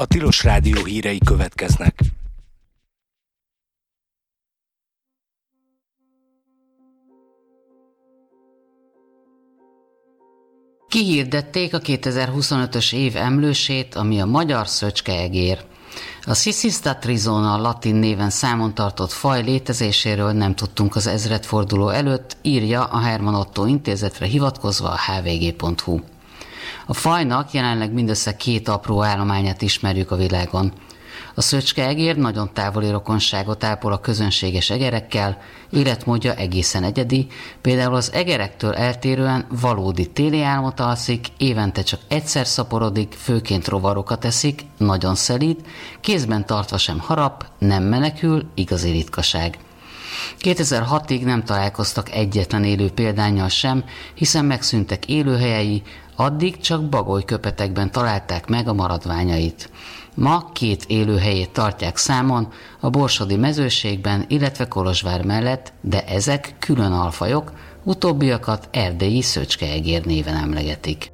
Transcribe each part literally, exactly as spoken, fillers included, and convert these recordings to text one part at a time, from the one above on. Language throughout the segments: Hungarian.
A Tilos Rádió hírei következnek. Kihirdették a kétezer-huszonötös év emlősét, ami a magyar szöcskeegér. A Cicista trizona latin néven számon tartott faj létezéséről nem tudtunk az ezredforduló előtt, írja a Herman Otto intézetre hivatkozva a há vé gé pont hú. A fajnak jelenleg mindössze két apró állományát ismerjük a világon. A szöcskeegér nagyon távoli rokonságot ápol a közönséges egerekkel, életmódja egészen egyedi, például az egerektől eltérően valódi téli álmot alszik, évente csak egyszer szaporodik, főként rovarokat eszik, nagyon szelíd, kézben tartva sem harap, nem menekül, igazi ritkaság. kétezer-hatig nem találkoztak egyetlen élő példánnyal sem, hiszen megszűntek élőhelyei, addig csak bagolyköpetekben találták meg a maradványait. Ma két élőhelyét tartják számon, a borsodi mezőségben, illetve Kolozsvár mellett, de ezek külön alfajok, utóbbiakat erdélyi szöcskeegér néven emlegetik.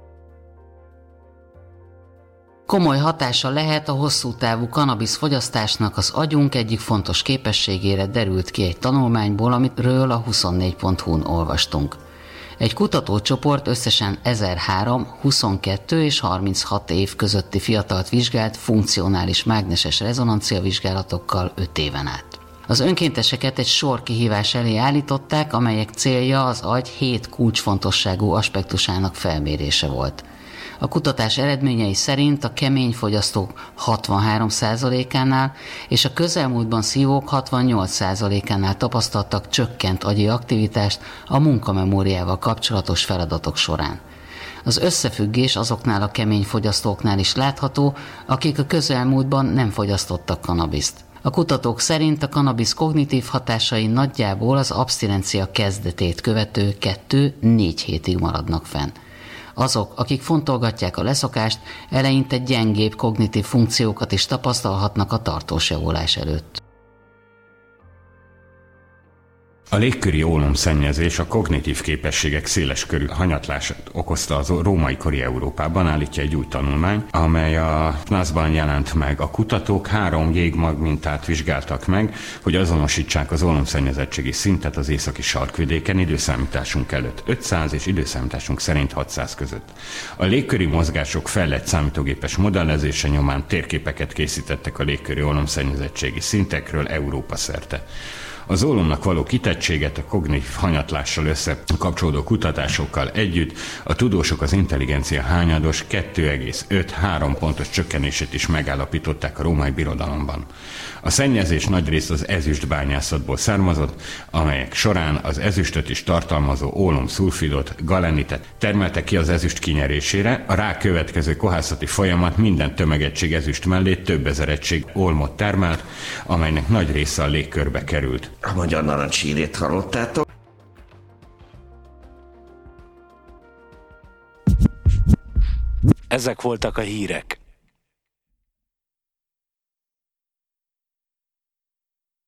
Komoly hatása lehet a hosszú távú kannabisz fogyasztásnak az agyunk egyik fontos képességére, derült ki egy tanulmányból, amiről a huszonnégy pont hú-n olvastunk. Egy kutatócsoport összesen ezerhárom, huszonkettő és harminchat év közötti fiatalt vizsgált funkcionális mágneses rezonancia vizsgálatokkal öt éven át. Az önkénteseket egy sor kihívás elé állították, amelyek célja az agy hét kulcsfontosságú aspektusának felmérése volt. A kutatás eredményei szerint a kemény fogyasztók hatvanhárom százalékánál és a közelmúltban szívók hatvannyolc százalékánál tapasztaltak csökkent agyi aktivitást a munkamemóriával kapcsolatos feladatok során. Az összefüggés azoknál a kemény fogyasztóknál is látható, akik a közelmúltban nem fogyasztottak kannabiszt. A kutatók szerint a kannabisz kognitív hatásai nagyjából az abszinencia kezdetét követő kettő-négy hétig maradnak fenn. Azok, akik fontolgatják a leszokást, eleinte gyengébb kognitív funkciókat is tapasztalhatnak a tartós javulás előtt. A légköri ólomszennyezés a kognitív képességek széles körű hanyatlását okozta az római kori Európában, állítja egy új tanulmány, amely a nászban jelent meg. A kutatók három jégmag mintát vizsgáltak meg, hogy azonosítsák az ólomszennyezettségi szintet az északi sarkvidéken időszámításunk előtt ötszáz és időszámításunk szerint hatszáz között. A légköri mozgások fejlett számítógépes modellezése nyomán térképeket készítettek a légköri ólomszennyezettségi szintekről Európa szerte. Az ólomnak való kitettséget a kognitív hanyatlással összekapcsolódó kutatásokkal együtt a tudósok az intelligencia hányados kettő egész öt-három pontos csökkenését is megállapították a római birodalomban. A szennyezés nagyrészt az ezüstbányászatból származott, amelyek során az ezüstöt is tartalmazó ólomszulfidot, galenitet termeltek ki az ezüst kinyerésére, a rá következő kohászati folyamat minden tömegegység ezüst mellé több ezer egység ólmot termelt, amelynek nagy része a légkörbe került. A magyar narancshírét hallottátok? Ezek voltak a hírek.